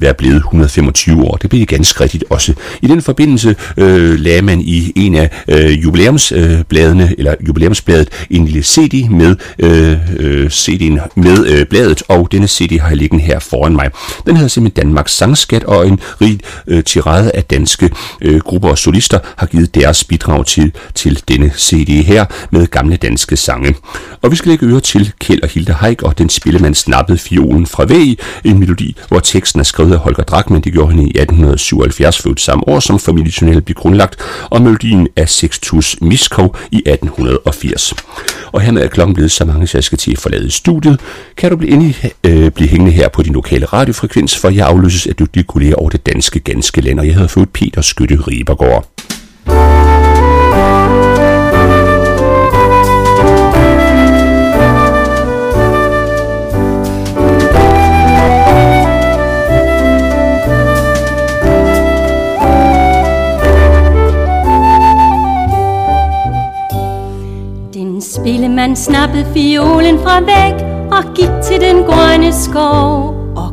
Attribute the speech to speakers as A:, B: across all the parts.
A: være blevet 125 år. Det blev ganske rigtigt også. I den forbindelse lagde man i en af jubilæumsbladet en lille CD med CD'en med bladet, og denne CD har jeg liggende her foran mig. Den hedder simpelthen Danmarks Sangskat, og en rig tirade af danske grupper og solister har givet deres bidrag til denne CD her med gamle danske sange. Og vi skal lægge øre til Kjeld og Hilda Heick og Den Spillemand snappede fiolen fra væg, en melodi, hvor teksten er skrevet af Holger Drachmann. Det gjorde han i 1877, født samme år som familiejournal blev grundlagt, og melodien af Sextus Miskov i 1880. Og hermed er klokken blevet så mange, så jeg skal til at forlade studiet. Kan du blive hængende her på din lokale radiofrekvens, for jeg afløses af dygtige kolleger over det danske ganske land, og jeg havde fået Peter Skytte Ribergaard.
B: Spillemand snappede fiolen fra væk og gik til den grønne skov,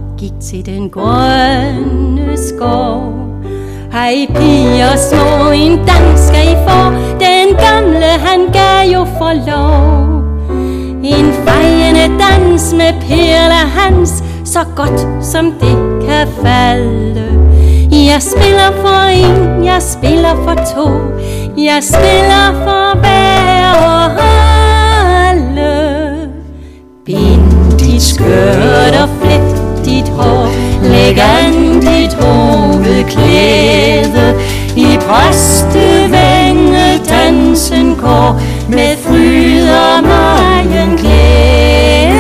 B: Hej piger små, en dans skal I få, den gamle han gav jo for lov. En fejende dans med perler hans, så godt som det kan falde. Jeg spiller for en, jeg spiller for to, jeg spiller for hver og alle. Bind dit skørt og flet dit hår, læg an dit hovedklæde. I præstevænge dansen går, med fryd og megen glæde.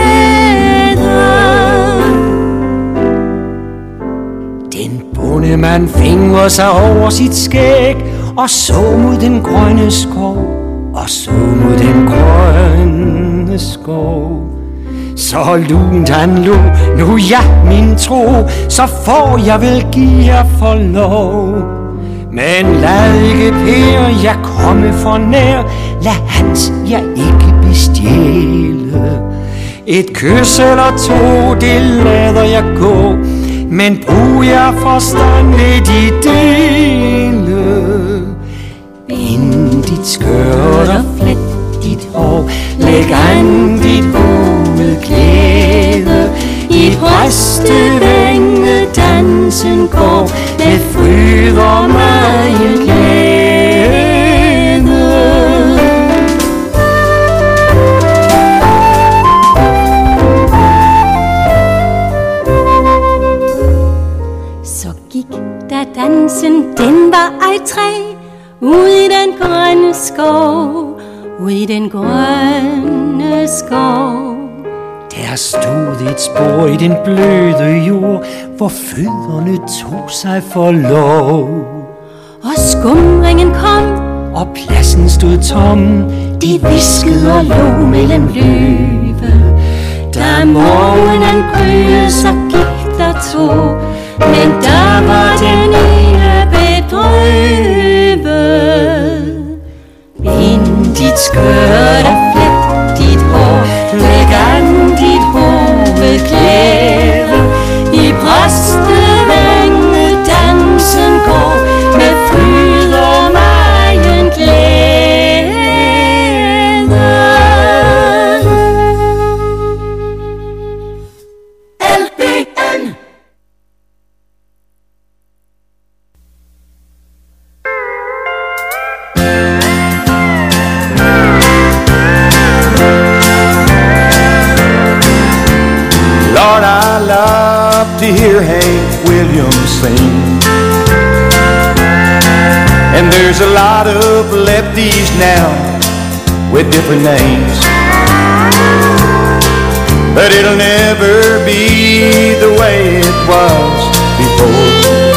C: Den bondemand fingrer sig over sit skæg og så mod den grønne skov, Så lunt han lå, nu ja min tro, så får jeg vel give jer for lov. Men lad ikke Per jeg komme for nær, lad Hans jeg ikke bestjæle. Et kys eller to, det lader jeg gå, men brug jer forstand ved de dele. Bind dit skørt og flet dit hår, læg an dit hovedklæde. I præstevænge dansen går, med fryd og megen glæde.
B: Så gik da dansen, den var ej træ, ud i den grønne skov,
C: Der stod et spor i den bløde jord, hvor fødderne tog sig for lov.
B: Og skumringen kom,
C: og pladsen stod tom.
B: De viskede og lå mellem løve. Da morgenen gryede, så gik der to, men der var den ene bedrøvet. Bind dit skørt og flet dit hår, læg an dit hovedklæde. I præstevænge dansen går, med fryd og megen glæde. LBN.
D: Lord, I love to hear Hank Williams sing. And there's a lot of lefties now with different names, but it'll never be the way it was before.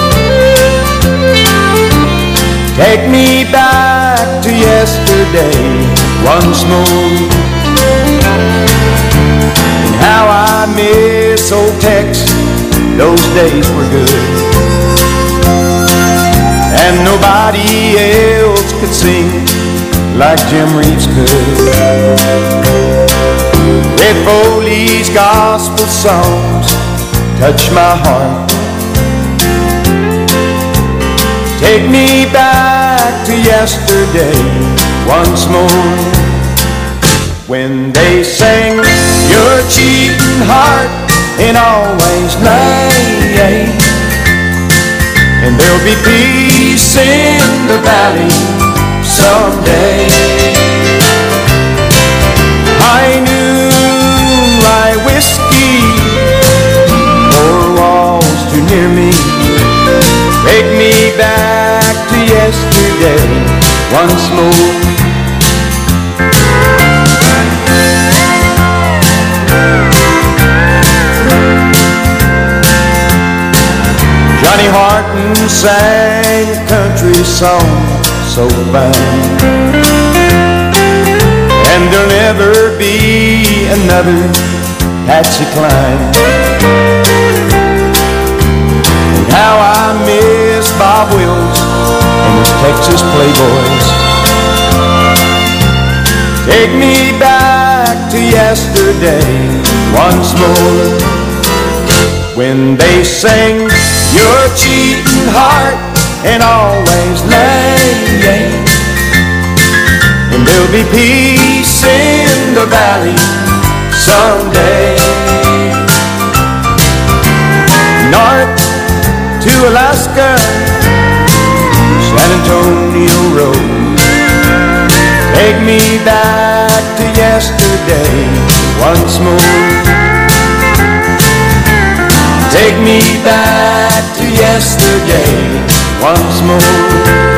D: Take me back to yesterday once more, and how I miss old Tex, those days were good. And nobody else could sing like Jim Reeves could. Red Foley's gospel songs touch my heart yesterday once more. When they sing your cheating heart and always lie, and there'll be peace in the valley someday. High noon, light whiskey, four walls too near me. Take me back to yesterday once more. Johnny Horton sang a country song so fine, and there'll never be another Patsy Cline. And how I miss Bob Wills and his Texas Playboys. Take me back to yesterday once more. When they sing your cheating heart and always laying, and there'll be peace in the valley someday. North to Alaska, San Antonio Road. Take me back to yesterday once more. Take me back to yesterday once more.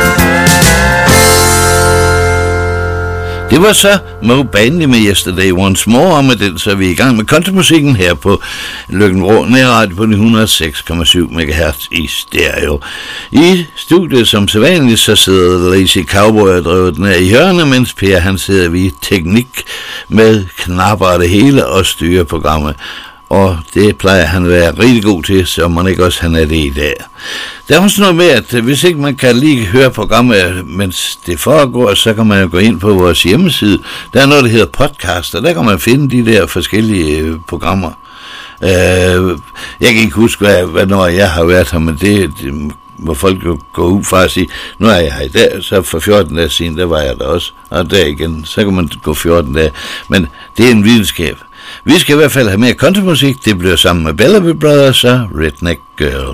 E: Det var så Moe Bandy med Yesterday Once More, og med den så er vi i gang med countrymusikken her på Løkken-Vrå nærradio på 106,7 MHz i stereo. I studiet som sædvanligt så sidder Lazy Cowboy og drevet den her i hjørnet, mens Per han sidder ved teknik med knapper og det hele og styrer programmet. Og det plejer han at være rigtig god til, så man ikke også han er det i dag. Der er også noget med, at hvis ikke man kan lige høre programmet, mens det foregår, så kan man jo gå ind på vores hjemmeside. Der er noget, der hedder podcast, og der kan man finde de der forskellige programmer. Jeg kan ikke huske, hvornår jeg har været her, men det hvor folk jo går ud fra at sige, nu er jeg her i dag, så for 14 dage siden, der var jeg der også, og der igen, så kan man gå 14 dage. Men det er en videnskab. Vi skal i hvert fald have mere countrymusik. Det bliver sammen med Bellamy Brothers og Redneck Girl.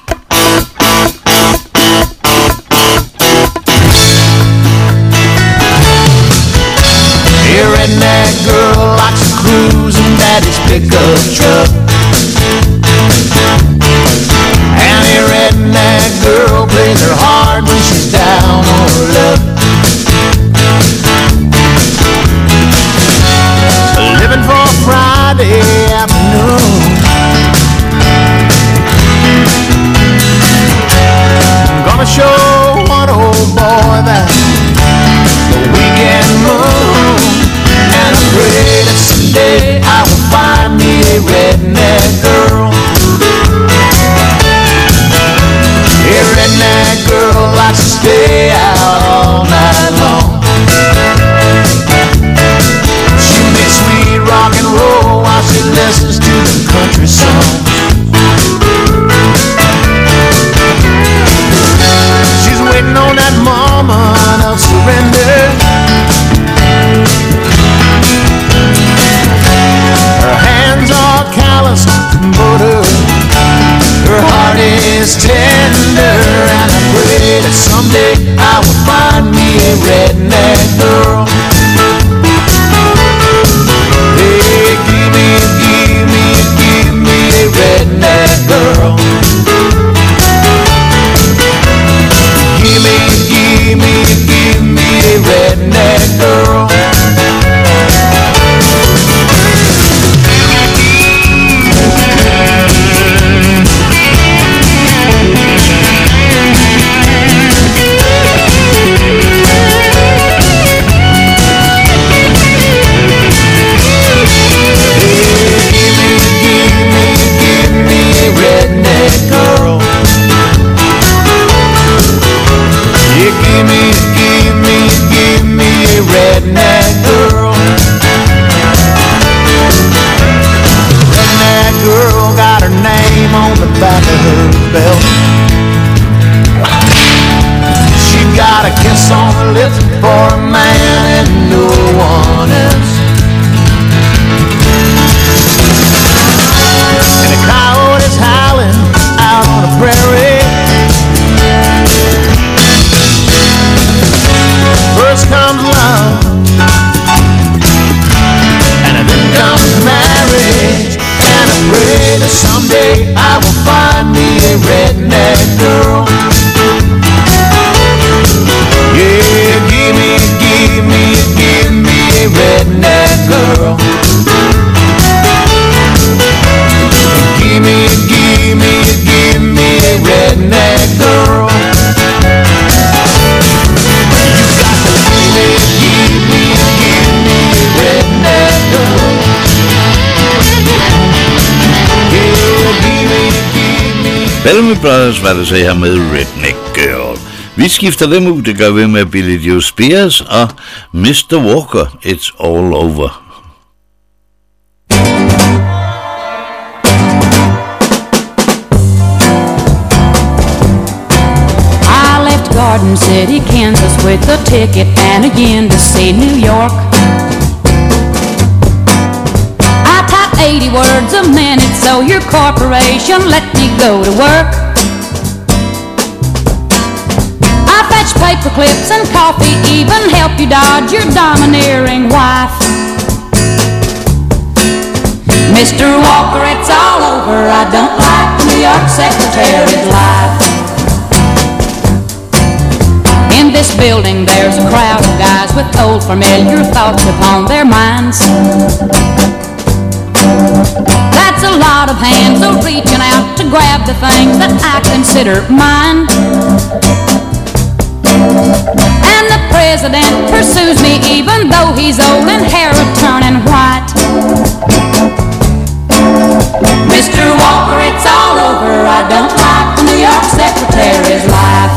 F: A redneck girl likes to cruise in daddy's pickup truck, and a redneck girl plays her hard when she's down on her luck. Living for a Friday afternoon, I'm gonna show one old boy that the weekend moon, and I pray that someday I will find me a redneck girl. A redneck girl likes to stay out all night long. Rock and roll while she listens to the country songs. She's waiting on that moment of surrender. Her hands are calloused but her heart is tender, and I pray that someday I will find me a redneck girl. Redneck girl, give me a redneck girl.
D: redneck girl. Yeah, give me a redneck girl. Give me a redneck girl. You got to give me a redneck girl.
E: Bellamy Brothers var det så her med Redneck Girl. Vi skifter dem ud, det gør vi med Billy Joe Spears og Mr. Walker, It's All Over.
G: I left Garden City, Kansas with a ticket and again to see New York. I type 80 words a minute, so your corporation let me go to work. I fetch paper clips and coffee, even help you dodge your domineering wife. Mr. Walker, it's all over. I don't like the New York secretary's life. In this building there's a crowd of guys with old familiar thoughts upon their minds. That's a lot of hands reaching out to grab the things that I consider mine. And the president pursues me even though he's old and hair are turning white. Mr. Walker, it's all over. I don't like the New York secretary's life.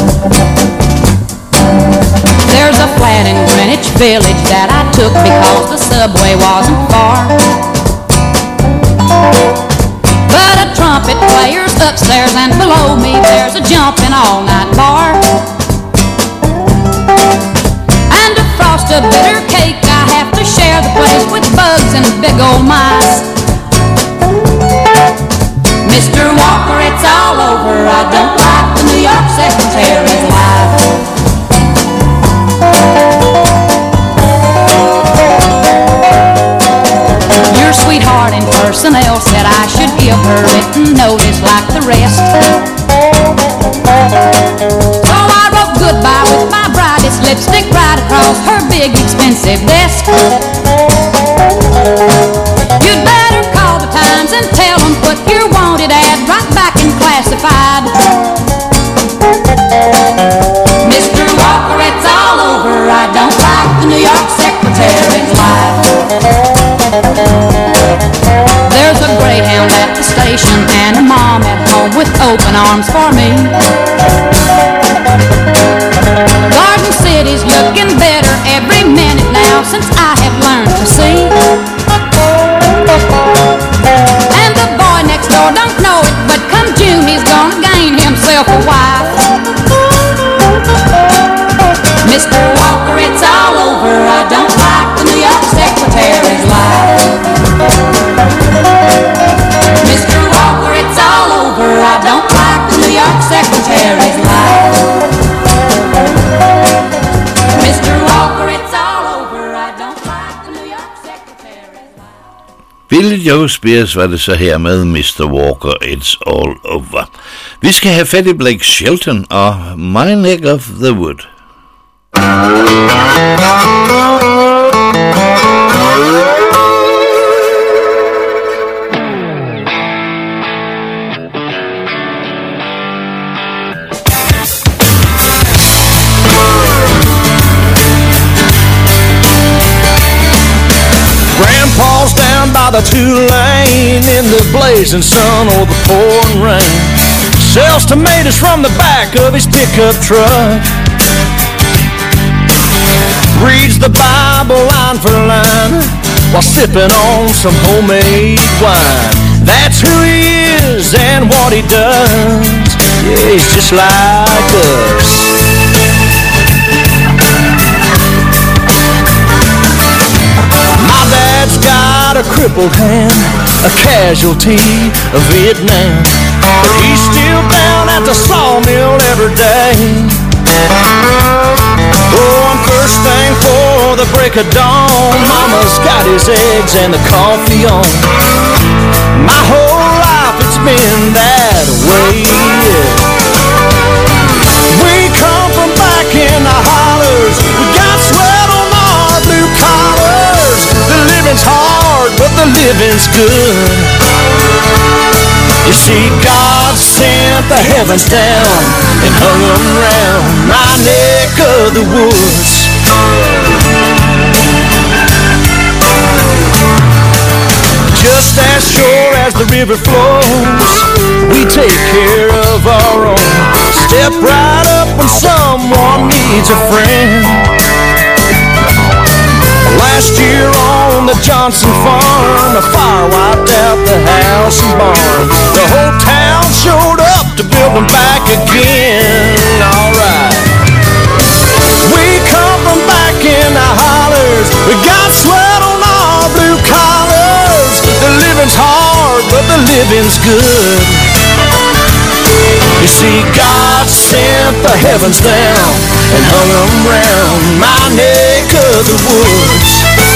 G: There's a flat in Greenwich Village that I took because the subway wasn't far. But a trumpet player's upstairs and below me there's a jumping all-night bar. And to frost a bitter cake I have to share the place with bugs and big old mice. Mr. Walker, it's all over. I don't like the New York secretary's life. Your sweetheart in personnel said I should give her written notice like the rest. So I wrote goodbye with my brightest lipstick right across her big expensive desk. You'd better call the Times and tell them put your wanted ad right back in classified. Mr. Walker, it's all over. I don't like the New York secretary's life. There's a Greyhound at the station and a mom at home with open arms for me. Garden City's looking better every minute now since I have learned to see. And the boy next door don't know it, but come June he's gonna gain himself a wife. Mr. Walker, it's all over. I don't like the New York secretary's life. Mr. Walker, it's all over. I don't like the New York secretary's life. Mr. Walker, it's all over. I don't like the New York secretary's life.
E: Billy Joe Spears var det så her med Mr. Walker, It's All Over. Vi skal have fat i Blake Shelton og My Neck of the Wood.
D: Grandpa's down by the two-lane in the blazing sun or the pouring rain. Sells tomatoes from the back of his pickup truck. Reads the Bible line for line while sipping on some homemade wine. That's who he is and what he does. Yeah, he's just like us. My dad's got a crippled hand, a casualty of Vietnam, but he's still down at the sawmill every day. Oh, and first thing for the break of dawn, Mama's got his eggs and the coffee on. My whole life it's been that way. see, God sent the heavens down and hung them round my neck of the woods. Just as sure as the river flows, we take care of our own. Step right up when someone needs a friend. Last year on the Johnson farm, a fire wiped out the house and barn. The whole town showed up to build them back again. Alright. We come from back in the hollers. We got sweat on our blue collars. The living's hard, but the living's good. You see, God sent the heavens down and hung them round my neck of the woods.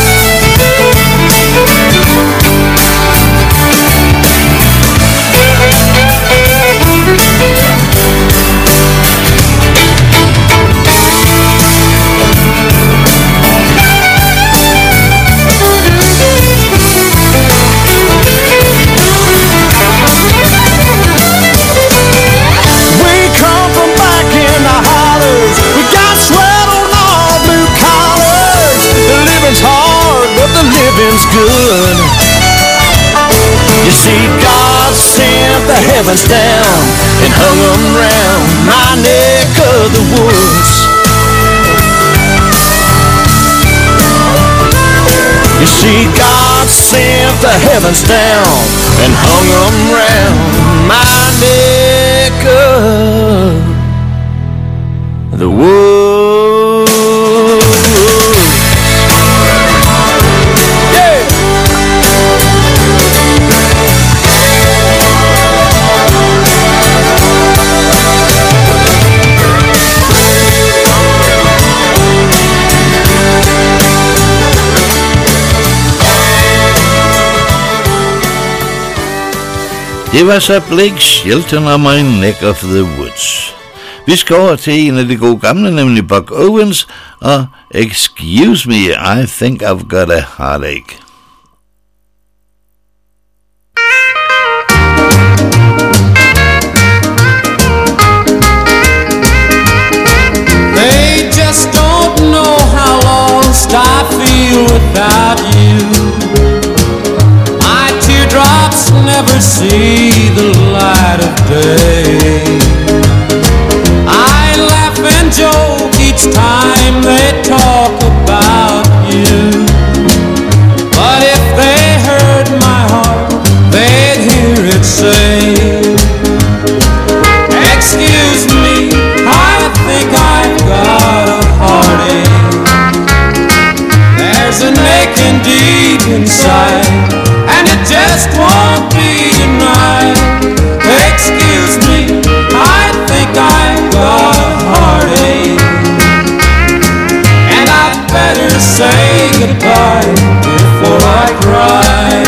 D: Living's good. You see, God sent the heavens down and hung them round my neck of the woods. You see, God sent the heavens down and hung them round my neck of the woods.
E: Det var så Blake Shelton og My Neck of the Woods. Vi skal over til en af de gode gamle, nemlig Buck Owens og Excuse Me, I Think I've Got a Heartache.
H: They just don't know how lost I feel without you. Teardrops never see the light of day. I laugh and joke each time they talk about you. But if they heard my heart, they'd hear it say, excuse me, I think I've got a heartache. There's an aching deep inside, and it just won't be denied. Excuse me, I think I've got a heartache, and I'd better say goodbye before I cry.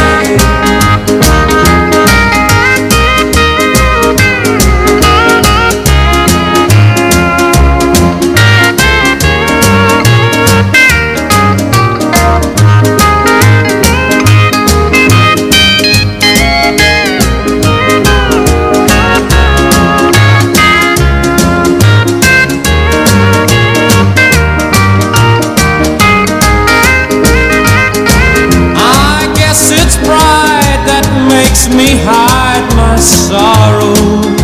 H: Me hide my sorrow.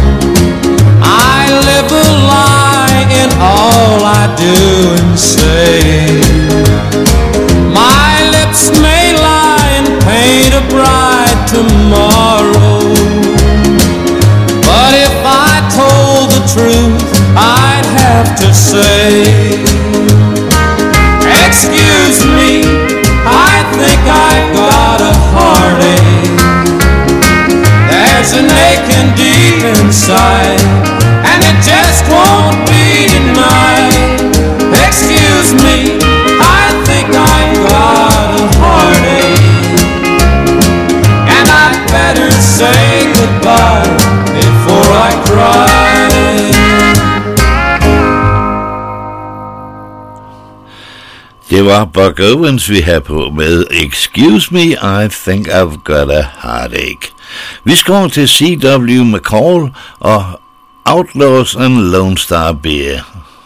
H: I live a lie in all I do and say. My lips may lie and paint a bright tomorrow, but if I told the truth, I'd have to say, excuse me, I think I've got a heartache. There's an aching deep inside, and it just won't be denied. Excuse me, I think I've got a heartache, and I'd better say goodbye before I cry.
E: Det var Buck Owens, vi havde på med Excuse Me, I Think I've Got a Heartache. Vi skal over til C.W. McCall og Outlaws and Lone Star Bear.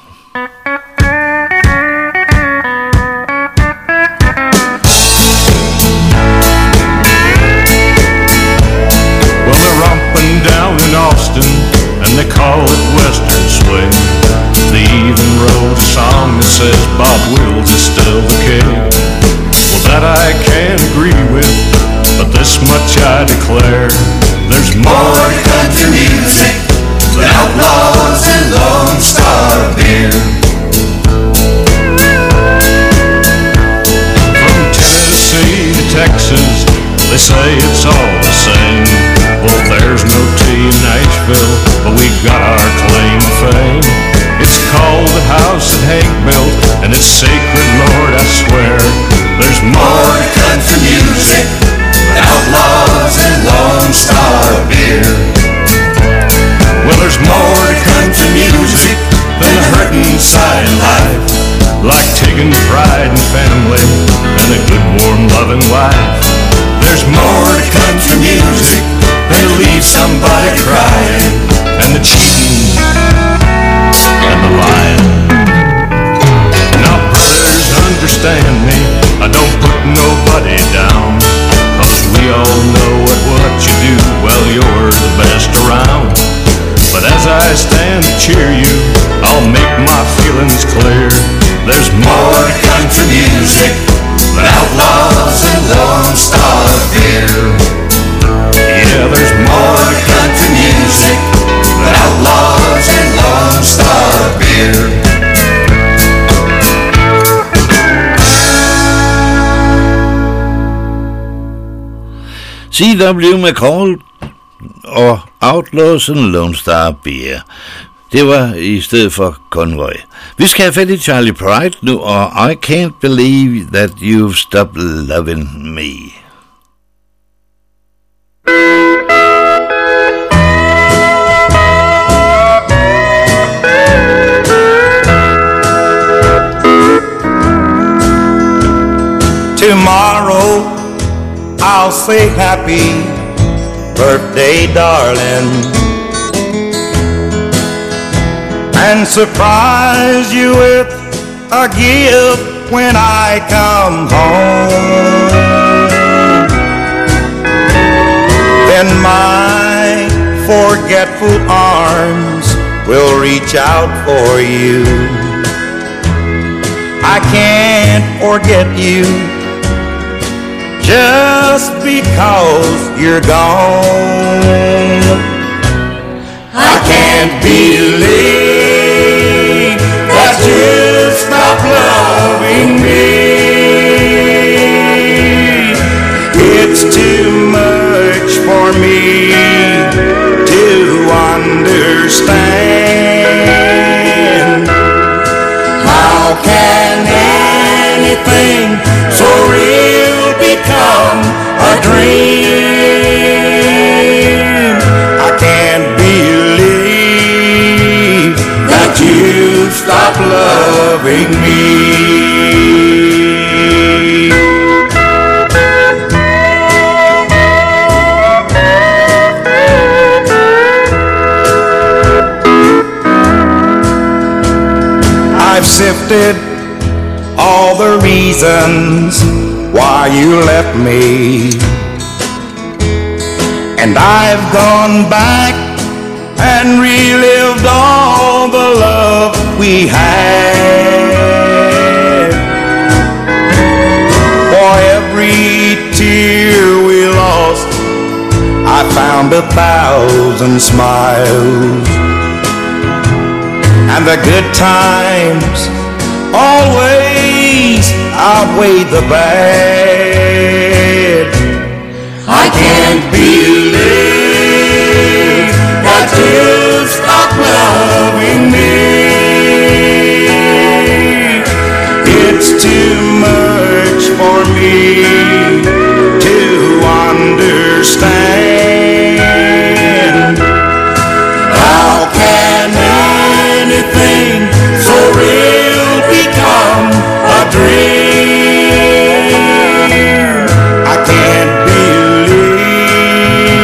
I: Well, they're romping down in Austin, and they call it Western Swing. They even wrote a song that says Bob Wills is still the king. Well, that I can agree with, but this much I declare: there's more to country music than Outlaws and Lone Star Beer. From Tennessee to Texas, they say it's all the same. Well, there's no tea in Nashville, but we got our claim to fame. It's called the house that Hank built, and it's sacred, Lord, I swear. There's more to country music than Outlaws and Lone Star Beer. Well, there's more to country music than the hurtin' side of life, like taking pride in family and a good, warm, loving wife. There's more to country music than to leave somebody crying, and the cheating and the lying. Now, brothers, understand me, I don't put nobody down, 'cause we all know at what you do, well, you're the best around. But as I stand to cheer you, I'll make my feelings clear. There's more to country music than Outlaws and Lone Star Beer. Yeah, there's more to country music than Outlaws and Lone Star Beer.
E: C.W. McCall og Outlaws and Lone Star Beer. Det var i stedet for Convoy. Vi skal have fat i Charlie Pride nu, og I Can't Believe That You've Stopped Loving Me.
J: Tomorrow I'll say happy birthday, darling, and surprise you with a gift when I come home. Then my forgetful arms will reach out for you. I can't forget you just because you're gone. I can't believe that you stopped loving me. It's too much for me to understand. How can anything so real become a dream? I can't believe that you stopped loving me. I've sifted all the reasons why you left me, and I've gone back and relived all the love we had. For every tear we lost, I found 1,000 smiles, and the good times always outweighed the bad. I can't believe that you stopped loving me. It's too much for me to understand. How can anything so real become a dream? I can't believe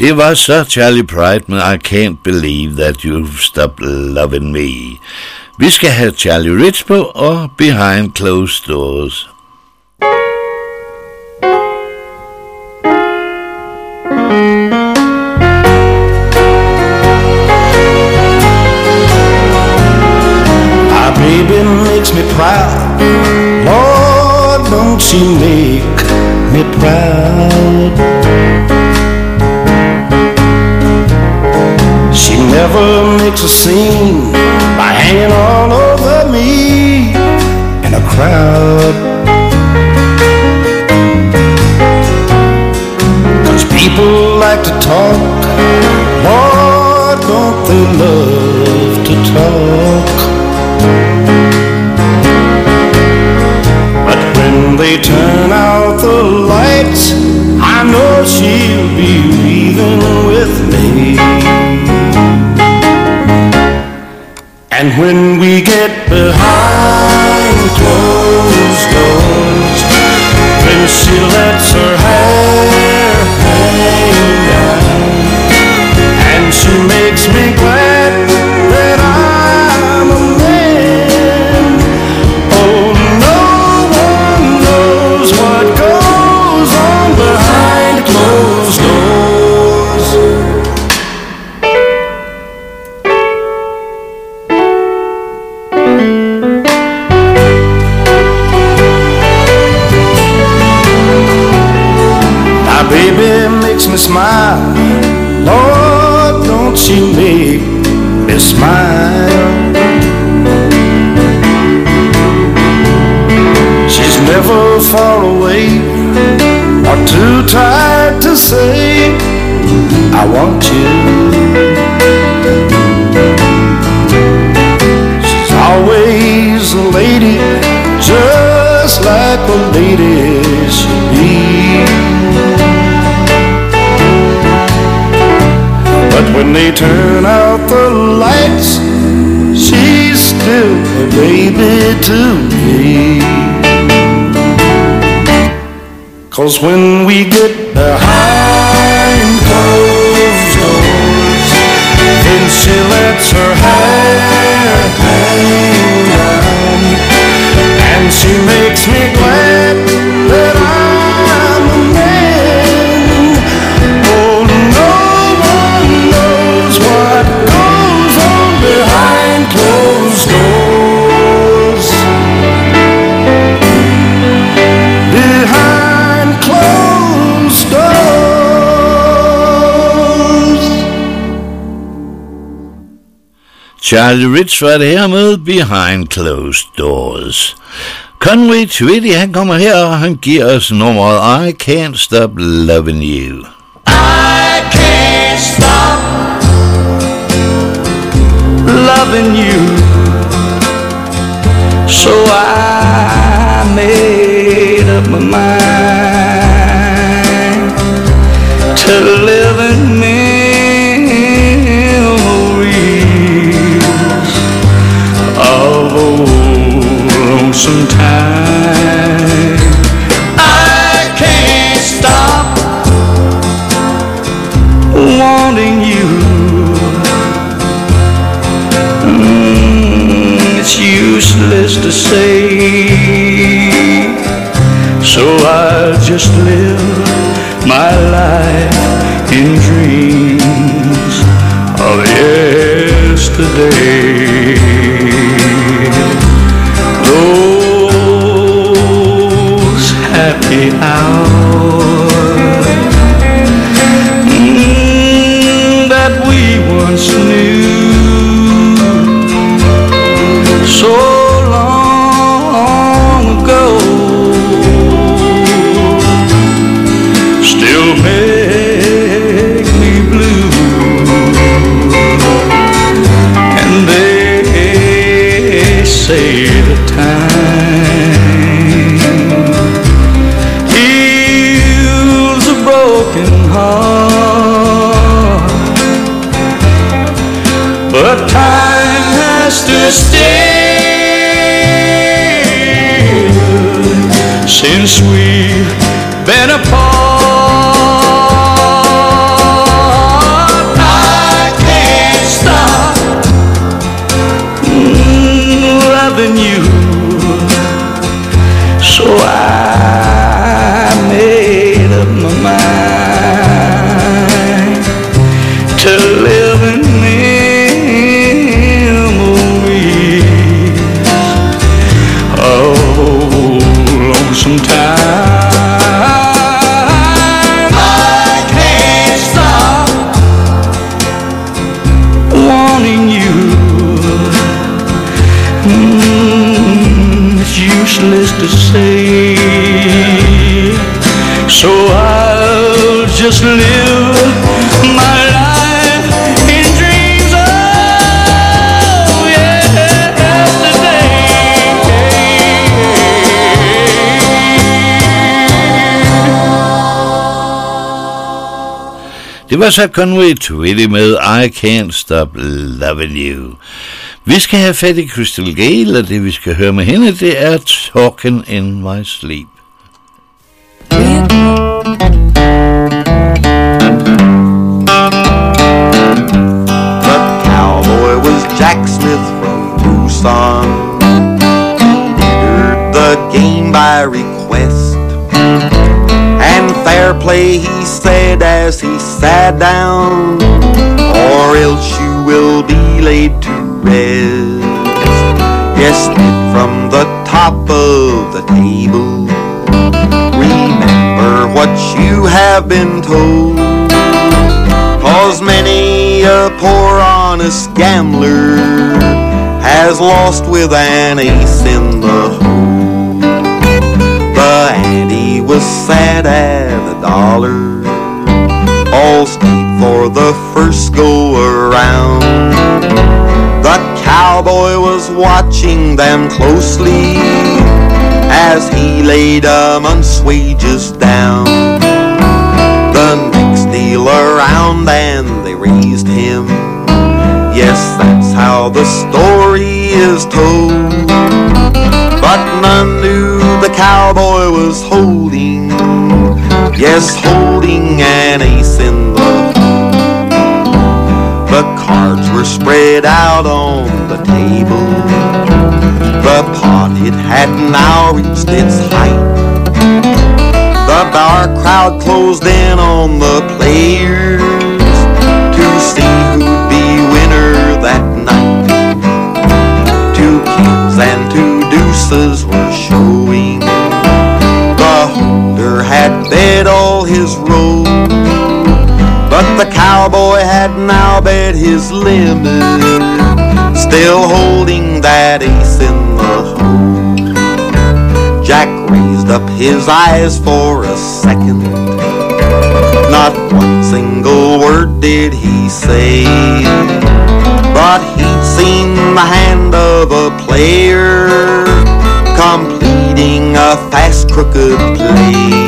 E: Det var så Charlie Pride med I Can't Believe That You've Stopped Loving Me. Vi skal have Charlie Rich på og Behind Closed Doors.
C: My baby makes me proud. Lord, don't she make me proud. She never makes a scene by hanging all over me in a crowd. 'Cause people like to talk, Lord, don't they love to talk. But when they turn out the lights, I know she'll be leaving with me. And when we get behind closed doors, when she lets her hair hang down, and she makes me glad that I'm a man. Oh, no one knows what goes on behind closed doors. My baby makes me smile. Lord, don't she make me smile. She's never far away or too tired to say I want you. She's always a lady, just like a lady should be. But when they turn out the lights, she's still a baby to me. 'Cause when we get behind closed doors, then she lets her hair hang down, and she makes me glad that I'm a man. Oh, no one knows what goes on behind closed doors. Behind closed doors.
E: Charlie Rich var det her med Behind Closed Doors. Conway Twitty, han kommer her, og han giver os nummeret I Can't Stop Loving You.
C: I can't stop loving you, so I made up my mind to live in memories of old lonesome time. I can't stop wanting you. It's useless to say, so I'll just live my life in dreams of yesterday. Those happy hours that we once knew so long ago still make me blue, and they say the time heals a broken heart, but time has to stay since we've been apart.
J: mine to live in memories of lonesome time. I can't stop wanting you. It's useless to say, so I'll just live my life in dreams of yesterday.
E: Det var så Conway Twitty med I Can't Stop Loving You. Vi skal have fat i Crystal Gayle, og det vi skal høre med hende, det er Talking in My Sleep.
K: The cowboy was Jack Smith from Tucson. He entered the game by request, and fair play he said as he sat down, or else you will be laid to rest. Yes, from the top of the table, remember what you have been told, 'cause many a poor honest gambler has lost with an ace in the hole. The ante was set at $1, all stayed for the first go around. The cowboy was watching them closely as he laid a month's wages down. The next deal around and they raised him. Yes, that's how the story is told. But none knew the cowboy was holding, yes, holding an ace in the hole. The cards were spread out on the table. The pot, it had now reached its height. The bar crowd closed in on the players to see who'd be winner that night. 2 kings and 2 deuces were showing. The holder had bet all his rolls, but the cowboy had now bet his limit, still holding that ace in the hole. Jack raised up his eyes for a second. Not one single word did he say, but he'd seen the hand of a player completing a fast crooked play.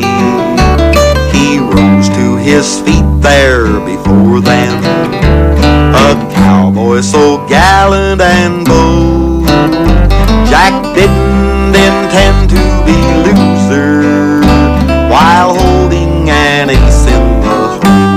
K: He rose to his feet there before them, a cowboy so gallant and bold. Jack didn't intend to be loser while holding an ace in the hole.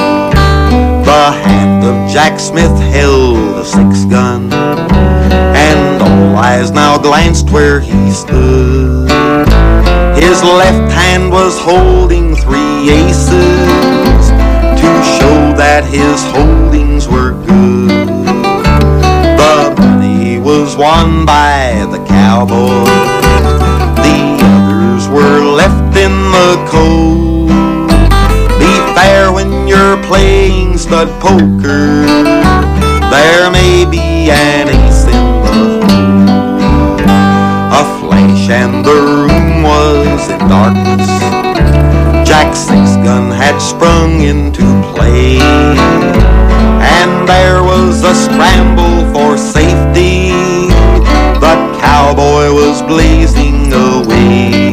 K: The hand of Jack Smith held a 6-gun, and all eyes now glanced where he stood. His left hand was holding 3 aces to show that his holdings were good. The money was won by the cowboy, the others were left in the cold. Be fair when you're playing stud poker, there may be an ace in the hole. A flash and the room was in darkness. Jack's 6-gun had sprung into play, and there was a scramble for safety. The cowboy was blazing away.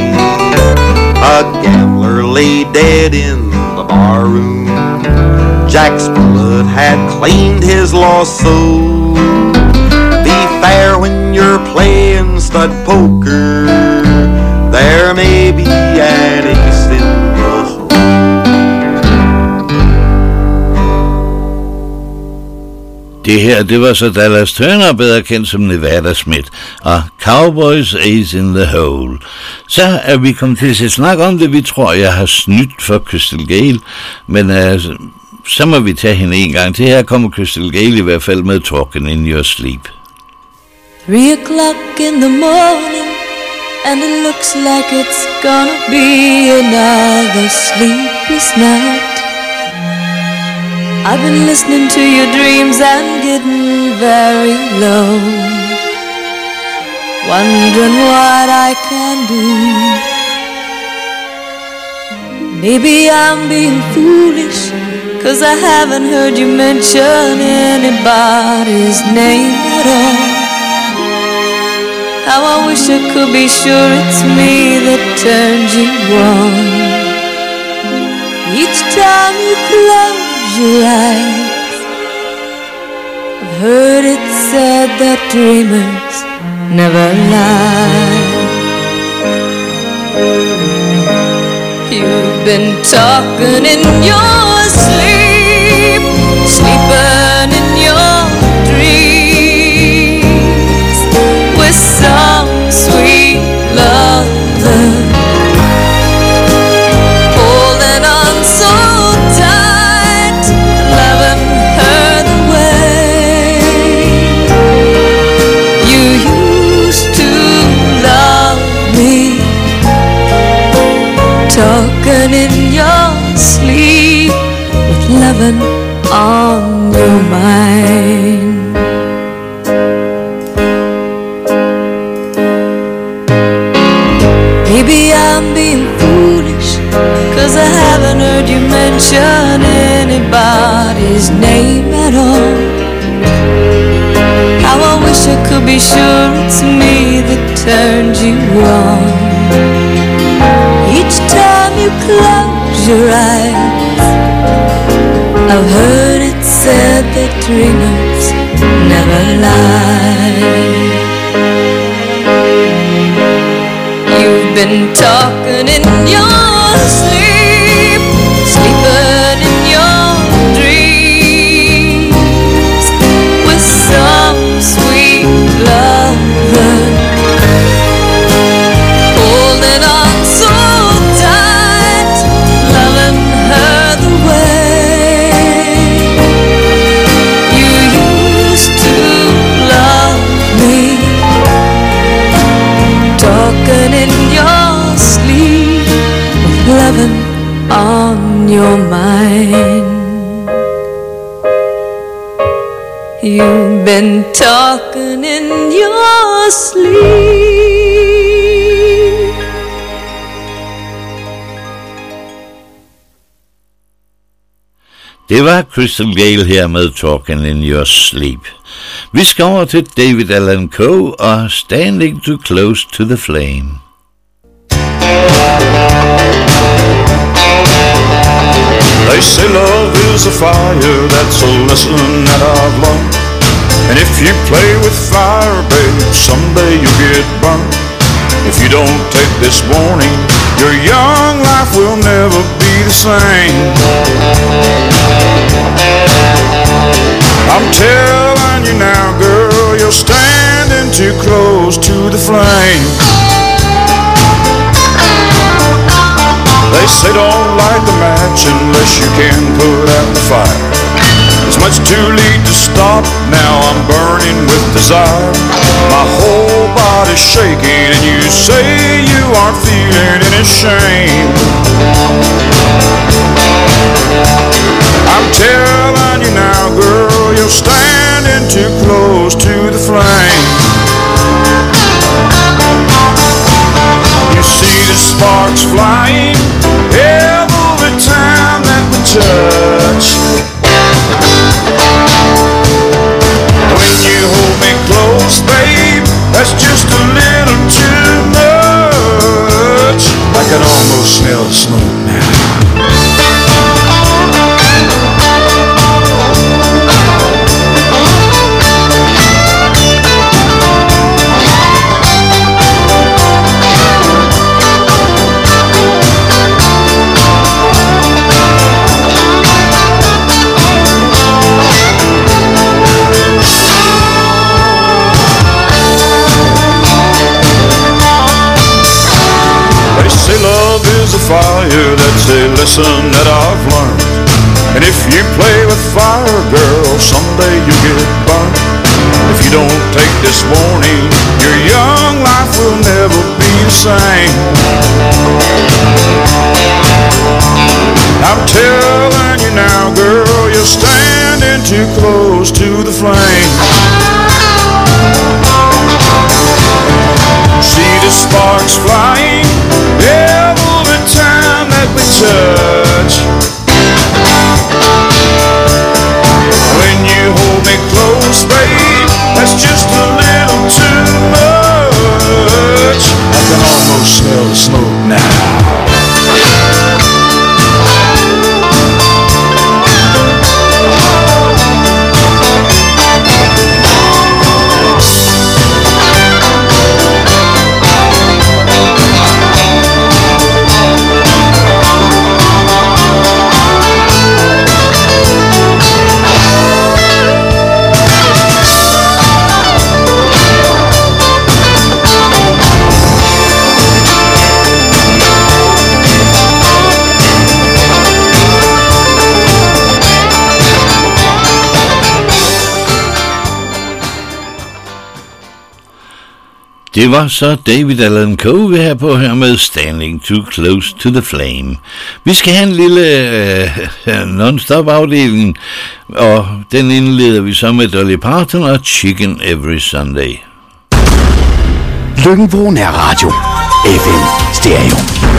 K: A gambler lay dead in the barroom. Jack's blood had claimed his lost soul. Be fair when you're playing stud poker, there may be an ace in the hole.
E: Det her, det var så Dallas Turner, bedre kendt som Nevada Smith, og Cowboys Ace in the Hole. Så er vi kommet til at snakke om det. Vi tror, jeg har snydt for Crystal Gayle, men så må vi tage hende en gang til. Her kommer Crystal Gayle i hvert fald med Talking in Your Sleep.
L: 3 o'clock in the morning, and it looks like it's gonna be another sleepless night. I've been listening to your dreams and getting very low, wondering what I can do. Maybe I'm being foolish, 'cause I haven't heard you mention anybody's name at all. How I wish I could be sure it's me that turns you on. Each time you close your eyes, I've heard it said that dreamers never lie. You've been talking in your sleep, sleeping in your dreams with some sweet lover, holding on so tight, loving her the way you used to love me, talking in your sleep with loving on your mind. Maybe I'm being foolish, 'cause I haven't heard you mention anybody's name at all. How I wish I could be sure it's me that turns you on. Each time you close your eyes, I've heard it said that dreamers never lie. You've been talking in your sleep, sleeping in your dreams with some sweet lover, holding on so tight, loving her the way you used to love me, talking in your sleep with loving on your mind. You've been talking in your sleep.
E: Det var Crystal Gayle her med Talking in Your Sleep. Vi skal over til David Allan Coe og Standing Too Close to the Flame.
J: They say love is a fire, that's a lesson that I've learned. And if you play with fire, babe, someday you'll get burned. If you don't take this warning, your young life will never be the same. I'm telling you now, girl, you're standing too close to the flame. They say don't light the match unless you can put out the fire. It's much too late to stop, now I'm burning with desire. My whole body's shaking and you say you aren't feeling any shame. I'm telling you now, girl, you're standing too close to the flame. You see the sparks flying every time that we touch. When you hold me close, babe, that's just a little too much. I can almost smell the smoke now. if you play with fire, girl, someday you'll get burnt. If you don't take this warning, your young life will never be the same. I'm telling you now, girl, you're standing too close to the flame. See the sparks flying every time that we touch. When you hold me close, babe, that's just a little too much. I can almost smell the smoke now.
E: Det var så David Allan Coe, vi her på her med Standing Too Close to the Flame. Vi skal have en lille non-stop afdeling, og den indleder vi så med Dolly Parton og Chicken Every Sunday.
C: Løkken-Vrå Nærradio. FM Stereo.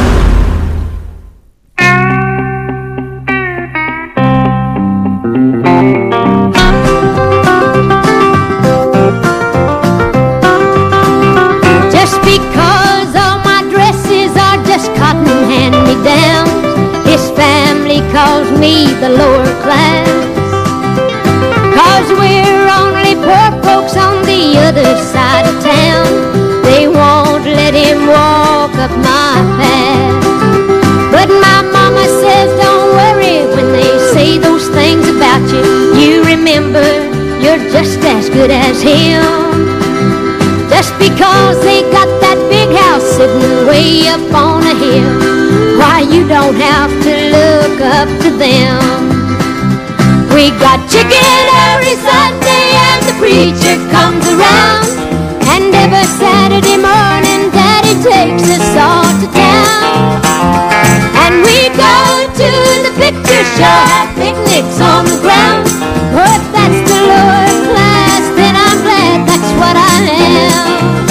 M: Calls me the lower class, 'cause we're only poor folks on the other side of town. They won't let him walk up my path. But my mama says don't worry when they say those things about you. You remember you're just as good as him. Just because they got that big house sitting way up on a hill, why you don't have to look up to them. We got chicken every Sunday and the preacher comes around, and every Saturday morning Daddy takes us all to town. And we go to the picture show, have picnics on the ground. Oh, if that's the lower class, then I'm glad that's what I am.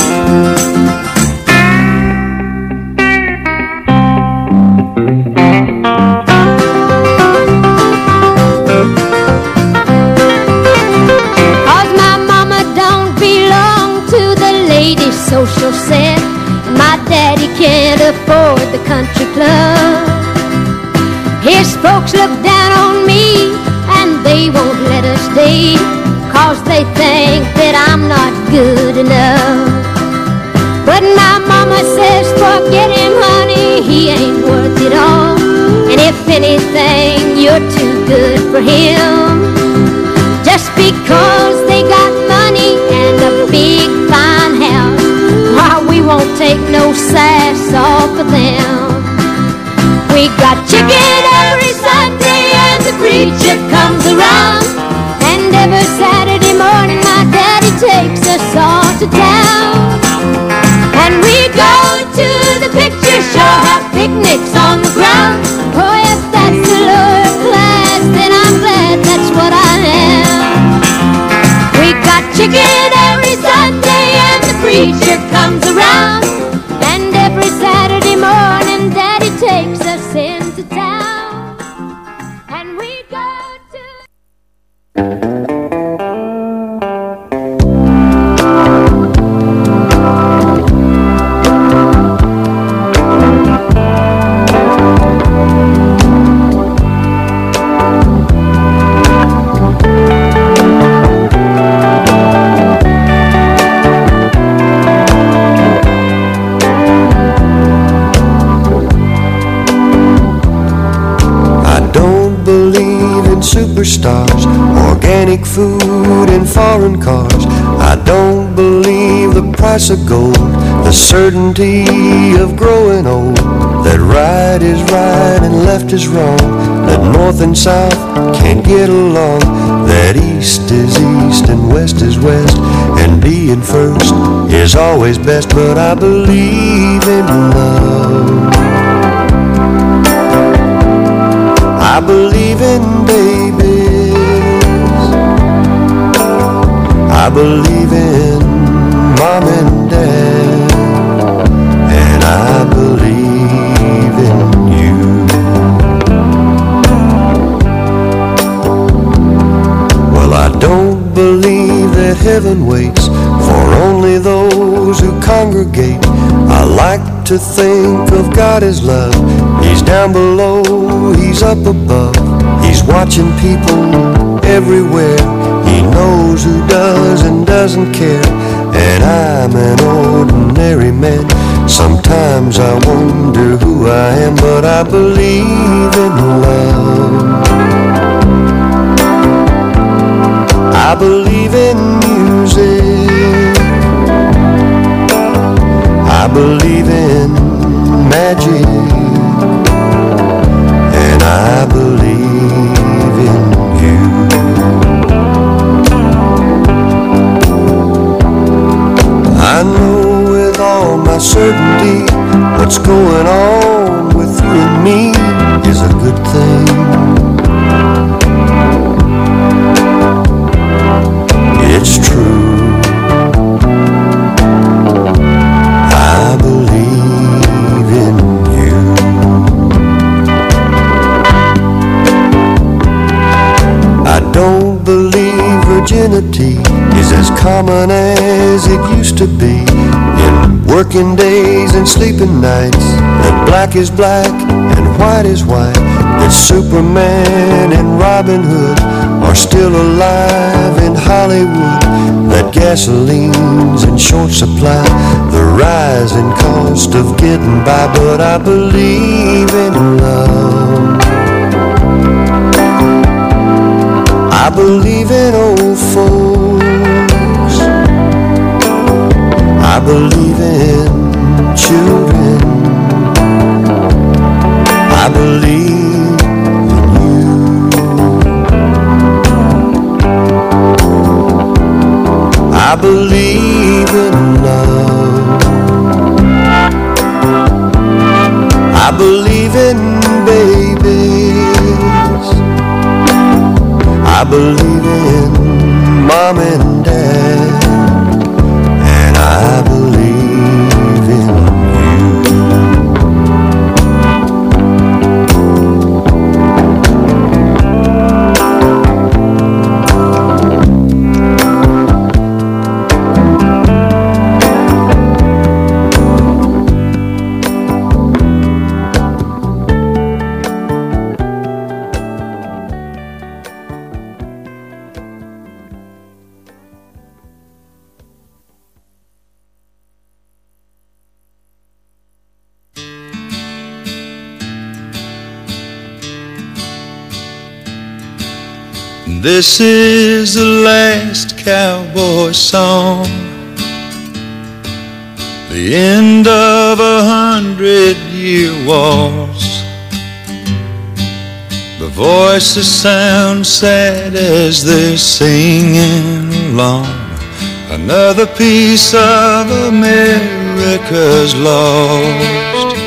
M: Social set, my daddy can't afford the country club. His folks look down on me and they won't let us date, 'cause they think that I'm not good enough. But my mama says forget him, honey, he ain't worth it all. And if anything, you're too good for him. Just because they got money and a big fine house, we won't take no sass off of them. We got chicken every Sunday and the preacher comes around, and every Saturday morning my daddy takes us all to town. And we go to the picture show, have picnics on the ground. Oh, if that's the lower class, then I'm glad that's what I am. We got chicken every Sunday and the preacher comes around, and every Saturday morning Daddy takes us into town. And we go to
N: superstars, organic food and foreign cars. I don't believe the price of gold, the certainty of growing old, that right is right and left is wrong, that north and south can't get along, that east is east and west is west, and being first is always best. But I believe in love, I believe in babies, I believe in mom and dad, and I believe in you. Well, I don't believe that heaven waits for only those who congregate. I like to think of God as love. He's down below, He's up above. He's watching people everywhere. He knows who does and doesn't care. And I'm an ordinary man. Sometimes I wonder who I am, but I believe in love. I believe in music, I believe in magic, and I believe in you. I know with all my certainty what's going on with you and me is a good thing. It's true, I believe in you. I don't believe virginity is as common as it used to be. In working days and sleeping nights, that black is black and white is white, that Superman and Robin Hood are still alive in Hollywood, that gasoline's in short supply, the rising cost of getting by. But I believe in love, I believe in old folks, I believe in children, I believe I believe in love, I believe in babies, I believe in mom and dad, and I believe in
O: This is the last cowboy song, the end of 100-year wars. The voices sound sad as they're singing along. Another piece of America's lost.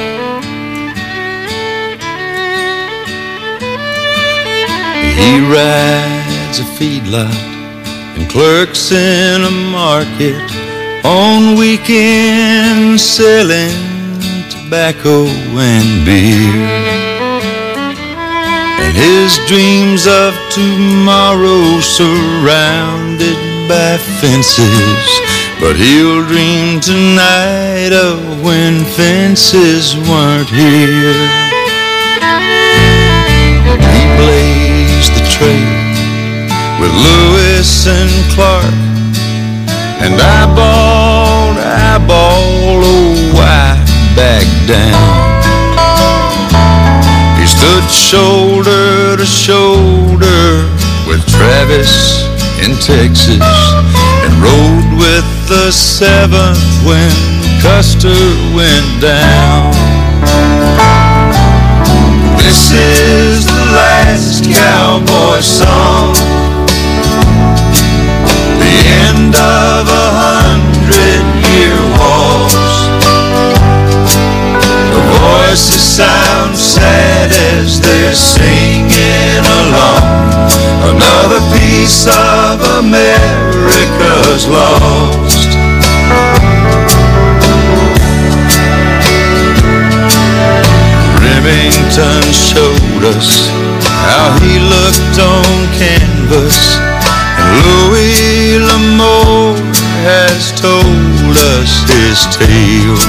O: He rides a feedlot and clerks in a market on weekends, selling tobacco and beer. And his dreams of tomorrow surrounded by fences, but he'll dream tonight of when fences weren't here. He blazed the trail with Lewis and Clark, and eyeball to eyeball, oh why back down? He stood shoulder to shoulder with Travis in Texas, and rode with the 7th when Custer went down. This is the last cowboy song, the end of 100-year wars. The voices sound sad as they're singing along. Another piece of America's lost. Remington showed us how he looked on canvas, and Louis L'Amour has told us his tale.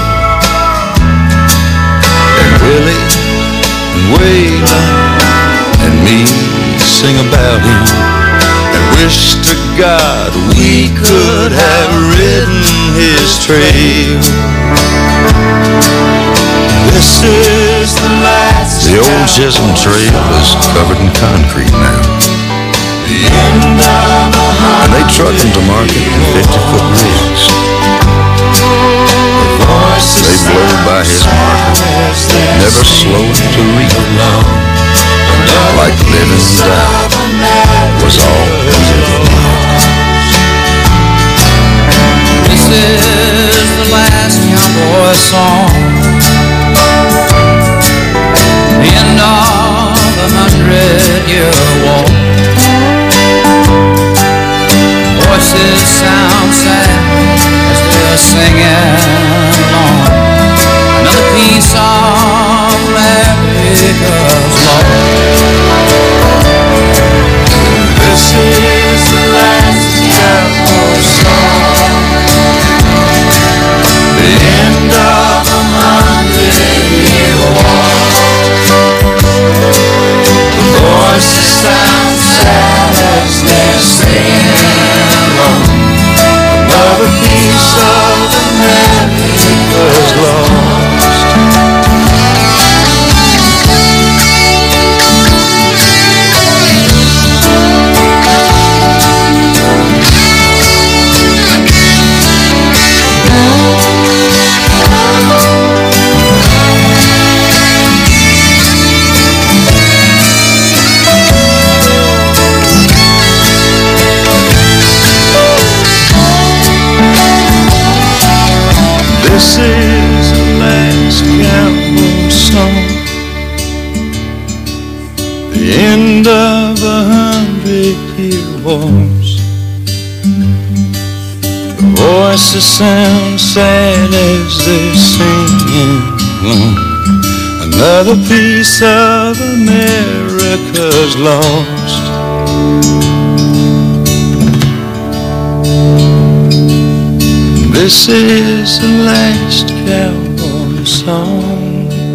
O: And Willie and Waylon and me sing about him, and wish to God we could have ridden his trail. This is the last. The old Chisholm Trail is covered in concrete now, and they truck them to market in 50-foot rigs. They blowed by his marker, never slowed to reap. Like living and dying was all.
H: This is the last cowboy song, the end of 100-year war. Voices sound sad as they're singing along. Another piece of America's lost. This is the last cowboy song, the end of 100-year war. The voices sound sad as they're singing along. Another piece of America's lost. This is the last cowboy song, the end of 100-year wars. The voices sound sad as they're singing along. Another piece of America's lost. This is the last cowboy song.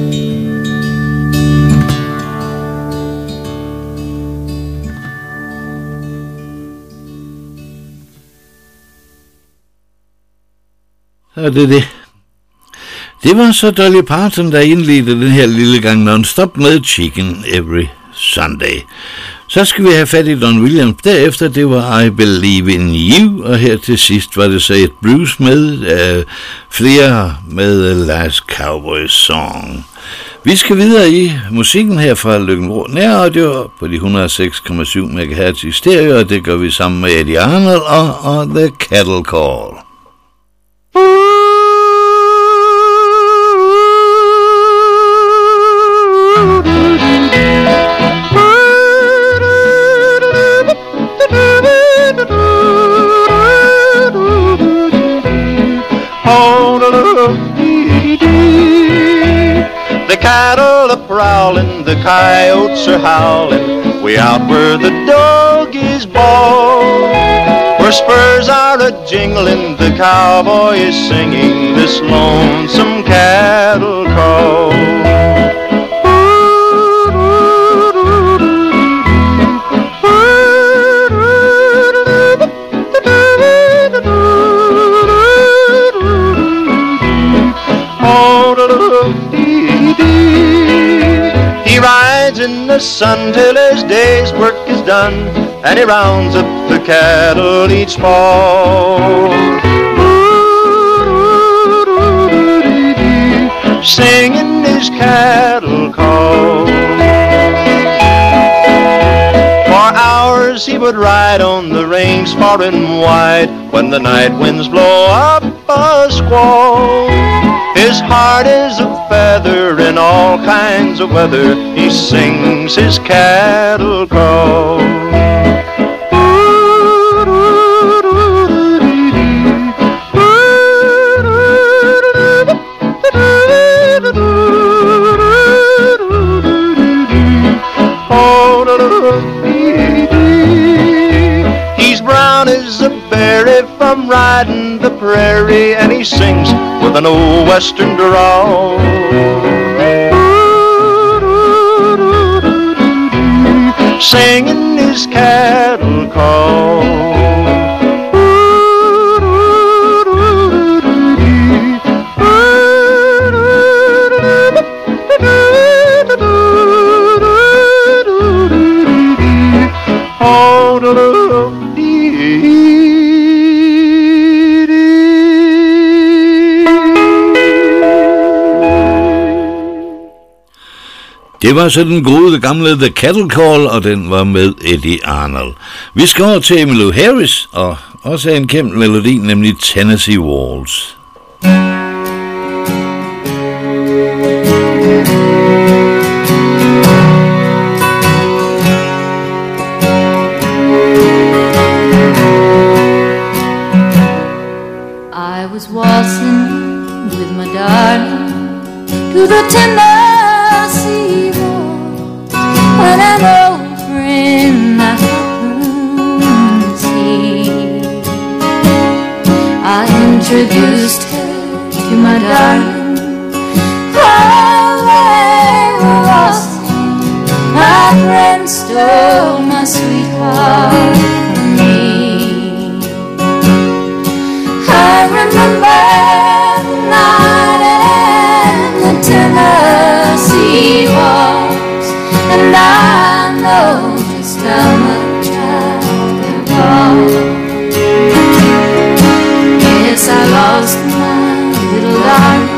E: Så det. Det var så Dolly Parton, der indledte den her lille gang non-stop med Chicken Every Sunday. Så skal vi have fat i Don Williams. Derefter, det var I Believe in You, og her til sidst var det så et blues med flere med Last Cowboy Song. Vi skal videre i musikken her fra Løkken Nærradio på de 106,7 MHz i stereo, og det gør vi sammen med Eddie Arnold og The Cattle Call.
P: The cattle are prowling, the coyotes are howling, way out where the dog is bald. Where spurs are a-jingling, the cowboy is singing this lonesome cattle call. He rides in the sun till his day's work is done, and he rounds up the cattle each fall. Singing his cattle call. summers he would ride on the range far and wide. When the night winds blow up a squall, his heart is a feather in all kinds of weather. He sings his cattle call. He's brown as a berry from riding the prairie, and he sings with an old western drawl. Singing his cattle call.
E: Det var så den gode gamle The Cattle Call, og den var med Eddie Arnold. Vi skal over til Emmylou Harris, og også en kendt melodi, nemlig Tennessee Waltz.
L: I was waltzing with my darling to the Tennessee waltz, when an old friend I happened to see. I introduced her to my darling while they were waltzing. My friend stole my sweetheart from me. I remember the night in the Tennessee waltz, and I know just how much I recall. Yes, I lost my little darling